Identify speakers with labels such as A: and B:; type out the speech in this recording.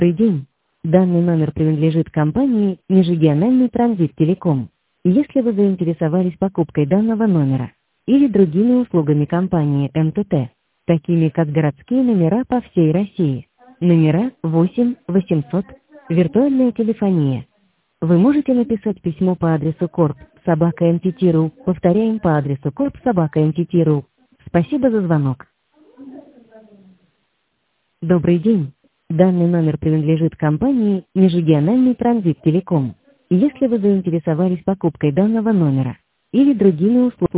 A: Добрый день. Данный номер принадлежит компании «Межрегиональный транзит Телеком». Если вы заинтересовались покупкой данного номера или другими услугами компании МТТ, такими как городские номера по всей России, номера 8 800, виртуальная телефония, вы можете написать письмо по адресу corp@mtt.ru, повторяем по адресу corp@mtt.ru. Спасибо за звонок. Добрый день. Данный номер принадлежит компании «Межрегиональный транзит Телеком». Если вы заинтересовались покупкой данного номера или другими услугами,